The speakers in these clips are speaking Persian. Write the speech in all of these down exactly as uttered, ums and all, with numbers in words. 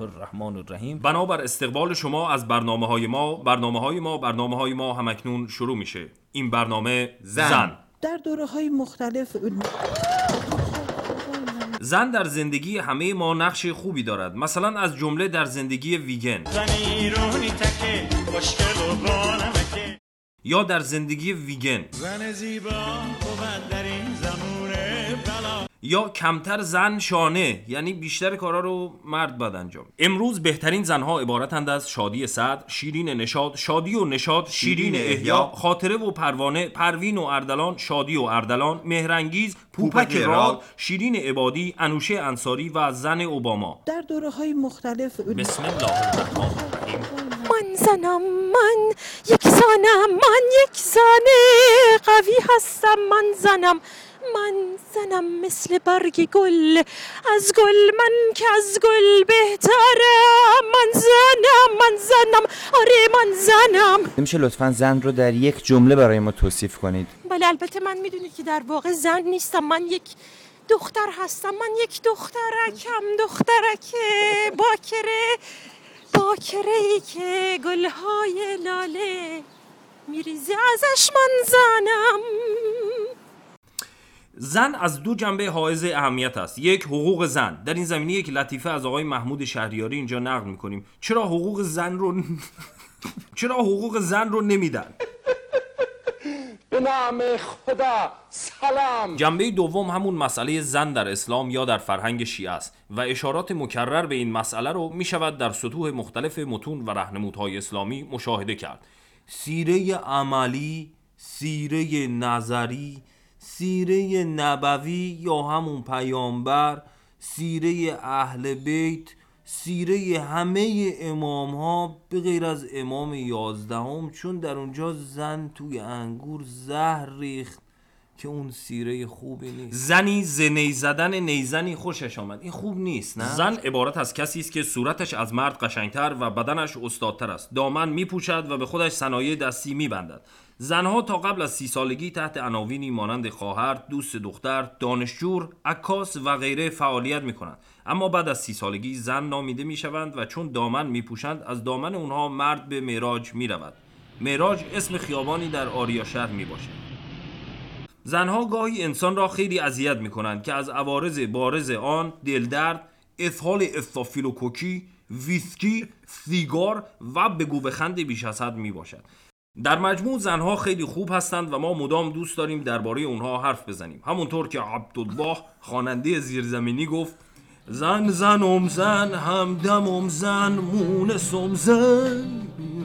الرحمن الرحیم. بنابر استقبال شما از برنامه‌های ما برنامه‌های ما برنامه‌های ما همکنون شروع میشه. این برنامه زن, زن. در دوره‌های مختلف زن در زندگی همه ما نقش خوبی دارد، مثلا از جمله در زندگی ویگن یا در زندگی ویگن زن زیبا بود در این زمونه بلا، یا کمتر زن شانه، یعنی بیشتر کارا رو مرد باید انجام. امروز بهترین زنها عبارتند از شادی صدر، شیرین نشاط، شادی و نشاط، شیرین احیا، خاطره و پروانه، پروین و اردلان، شادی و اردلان، مهرانگیز، پوپک راد، شیرین عبادی، انوشه انصاری و زن اوباما. در دوره‌های مختلف بسم الله الرحمن الرحیم. من زنم، من یک زنم، من یک زنه قوی هستم، من زنم، من زنم مثل برگ گل، از گل من که از گل بهترم، من زنم، من زنم، آره من زنم. میشه لطفاً زن رو در یک جمله برای ما توصیف کنید؟ بله البته من میدونید که در واقع زن نیستم، من یک دختر هستم، من یک دخترکم، دخترک باکره، باکره ای که گلهای لاله میریزه ازش، من زنم. زن از دو جنبه حائز اهمیت است. یک، حقوق زن. در این زمینه یک لطیفه از آقای محمود شهریاری اینجا نقل میکنیم. چرا حقوق زن رو چرا حقوق زن رو نمیدن؟ به نام خدا سلام. جنبه دوم همون مسئله زن در اسلام یا در فرهنگ شیعه است و اشارات مکرر به این مسئله رو میشود در سطوح مختلف متون و راهنمودهای اسلامی مشاهده کرد. سیره عملی، سیره نظری، سیره نبوی یا همون پیامبر، سیره اهل بیت، سیره همه امام ها به غیر از امام یازدهم، چون در اونجا زن توی انگور زهر ریخت که اون سیره خوبی نیست. زنی ز نی زدن نیزنی خوشش آمد، این خوب نیست نه؟ زن عبارت از کسی است که صورتش از مرد قشنگتر و بدنش استادتر است. دامن میپوشد و به خودش صنایع دستی میبندد. زنها تا قبل از سی سالگی تحت عناوینی مانند خواهر، دوست دختر، دانشجو، عکاس و غیره فعالیت میکنند، اما بعد از سی سالگی زن نامیده میشوند و چون دامن میپوشند از دامن اونها مرد به معراج میرود. معراج اسم خیابانی در آریا شهر میباشد. زنها گاهی انسان را خیلی اذیت میکنند که از عوارض بارز آن دلدرد، اسهال استافیلوکوکی، ویسکی، سیگار و بگو بخند بیش از حد میباشد. در مجموع زنها خیلی خوب هستند و ما مدام دوست داریم درباره اونها حرف بزنیم. همونطور که عبدالله خواننده زیرزمینی گفت: زن زنم زن همدمم زن مونسم زن.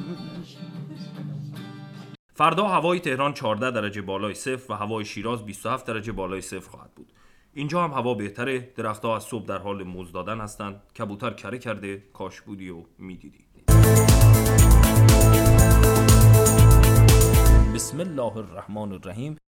فردا هوای تهران چهارده درجه بالای صفر و هوای شیراز بیست و هفت درجه بالای صفر خواهد بود. اینجا هم هوا بهتره، درخت‌ها از صبح در حال موز دادن هستند، کبوتر کره کرده، کاش بودی و میدیدی. بسم الله الرحمن الرحیم.